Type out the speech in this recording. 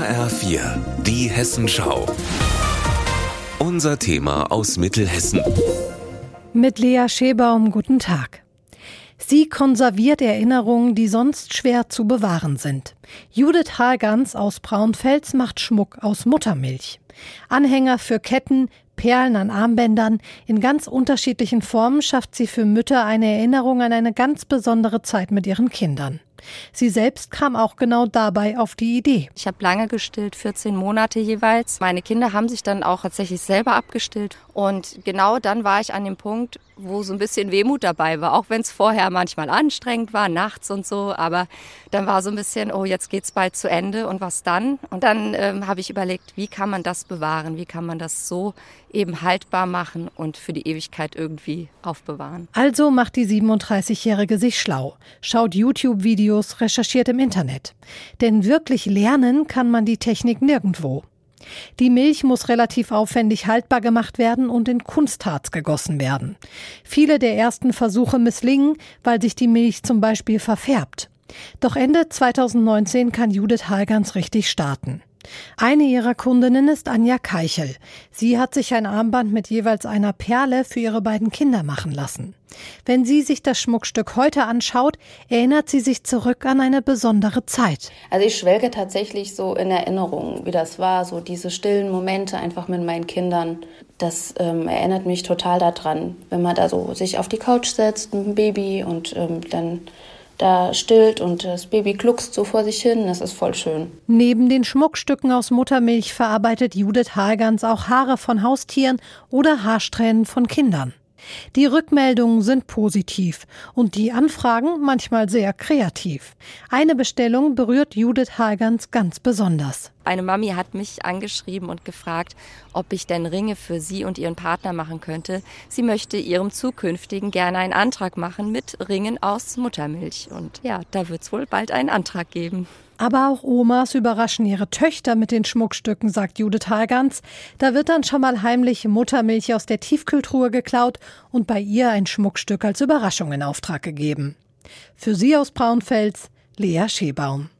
HR4, die Hessenschau. Unser Thema aus Mittelhessen. Mit Lea Schebaum, guten Tag. Sie konserviert Erinnerungen, die sonst schwer zu bewahren sind. Judith Hargans aus Braunfels macht Schmuck aus Muttermilch. Anhänger für Ketten, Perlen an Armbändern, in ganz unterschiedlichen Formen schafft sie für Mütter eine Erinnerung an eine ganz besondere Zeit mit ihren Kindern. Sie selbst kam auch genau dabei auf die Idee. Ich habe lange gestillt, 14 Monate jeweils. Meine Kinder haben sich dann auch tatsächlich selber abgestillt. Und genau dann war ich an dem Punkt, wo so ein bisschen Wehmut dabei war. Auch wenn es vorher manchmal anstrengend war, nachts und so. Aber dann war so ein bisschen, oh, jetzt geht's bald zu Ende und was dann? Und dann habe ich überlegt, wie kann man das bewahren? Wie kann man das so eben haltbar machen und für die Ewigkeit irgendwie aufbewahren? Also macht die 37-Jährige sich schlau, schaut YouTube-Videos, recherchiert im Internet. Denn wirklich lernen kann man die Technik nirgendwo. Die Milch muss relativ aufwendig haltbar gemacht werden und in Kunstharz gegossen werden. Viele der ersten Versuche misslingen, weil sich die Milch zum Beispiel verfärbt. Doch Ende 2019 kann Judith Hargans richtig starten. Eine ihrer Kundinnen ist Anja Keichel. Sie hat sich ein Armband mit jeweils einer Perle für ihre beiden Kinder machen lassen. Wenn sie sich das Schmuckstück heute anschaut, erinnert sie sich zurück an eine besondere Zeit. Also ich schwelge tatsächlich so in Erinnerungen, wie das war, so diese stillen Momente einfach mit meinen Kindern. Das erinnert mich total daran, wenn man da so sich auf die Couch setzt mit dem Baby und dann da stillt und das Baby gluckst so vor sich hin, das ist voll schön. Neben den Schmuckstücken aus Muttermilch verarbeitet Judith Hargans auch Haare von Haustieren oder Haarsträhnen von Kindern. Die Rückmeldungen sind positiv und die Anfragen manchmal sehr kreativ. Eine Bestellung berührt Judith Hargans ganz besonders. Eine Mami hat mich angeschrieben und gefragt, ob ich denn Ringe für sie und ihren Partner machen könnte. Sie möchte ihrem Zukünftigen gerne einen Antrag machen mit Ringen aus Muttermilch. Und ja, da wird es wohl bald einen Antrag geben. Aber auch Omas überraschen ihre Töchter mit den Schmuckstücken, sagt Judith Hargans. Da wird dann schon mal heimlich Muttermilch aus der Tiefkühltruhe geklaut und bei ihr ein Schmuckstück als Überraschung in Auftrag gegeben. Für Sie aus Braunfels, Lea Schebaum.